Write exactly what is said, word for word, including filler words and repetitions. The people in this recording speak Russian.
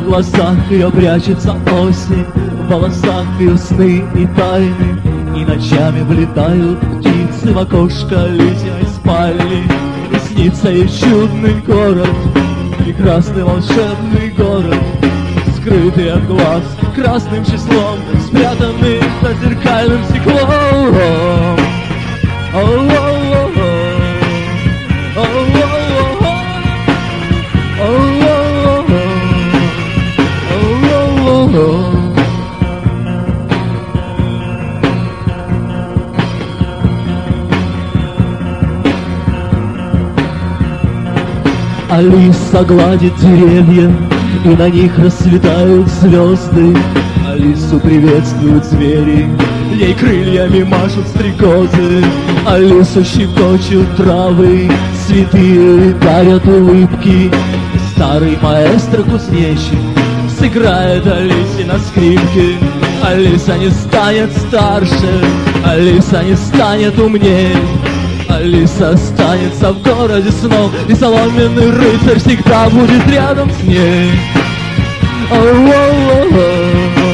В глазах ее прячется осень, в волосах ее сны и тайны, и ночами влетают птицы в окошко летней спальни. И снится ей чудный город, прекрасный волшебный город, скрытый от глаз красным числом, спрятанный за зеркальным стеклом. Алиса гладит деревья, и на них расцветают звезды. Алису приветствуют звери, ей крыльями машут стрекозы. Алису щекочут травы, цветы дарят улыбки. Старый маэстро-кузнечик сыграет Алисе на скрипке. Алиса не станет старше, Алиса не станет умнее. Алиса останется в городе снов, и соломенный рыцарь всегда будет рядом с ней. Oh, oh, oh, oh.